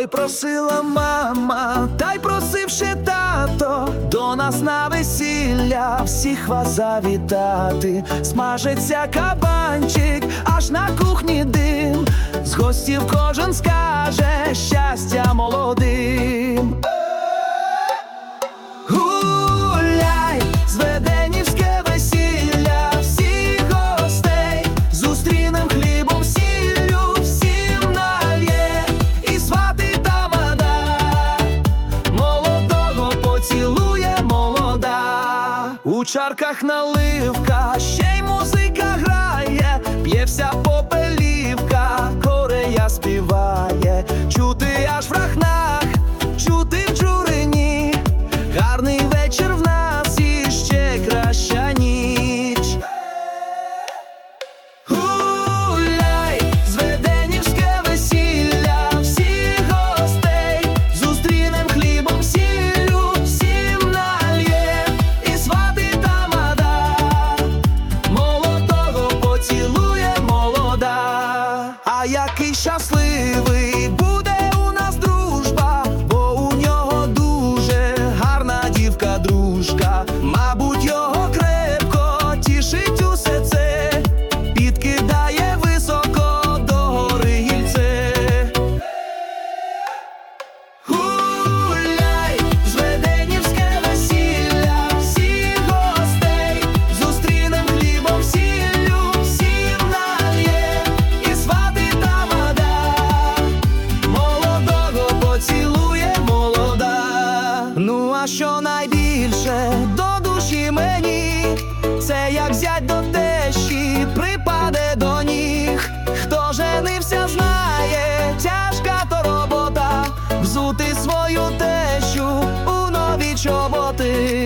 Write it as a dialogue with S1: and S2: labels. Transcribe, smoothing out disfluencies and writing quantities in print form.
S1: Ой, просила мама, та й просив ще тато, до нас на весілля всіх вас завітати. Смажиться кабанчик, аж на кухні дим, з гостів кожен скаже щастя молодим. Гуляй, зведенівське весілля, всіх гостей зустрінем хлібом, сіллю, всім нальє, і свати тамада молодого поцілує молода. У чарках наливка, ще й музика грає, п'є вся попелівка, корея співає, чути аж в рахнах, чути в Джурині. Гарний вечір в нас і ще краща ніч. Гуляй, зведенівське весілля, всіх гостей зустрінем хлібом, сіллю, всім нальє, і свати тамада молодого поцілує молода. А який щасливий буде у нас дружба, бо у нього дуже гарна дівка-дружка. Мабуть, його крепко тішить усе це, підкидає високо до гори гільце. Гуляй, зведенівське весілля, всіх гостей зустрінем хлібом, сіллю, всім нальє, і свати тамада молодого поцілує молода. Ну а що найбільше до душі мені, це як зять до тещі припаде до ніг. Хто женився, знає, тяжка то робота, взути свою тещу у нові чоботи.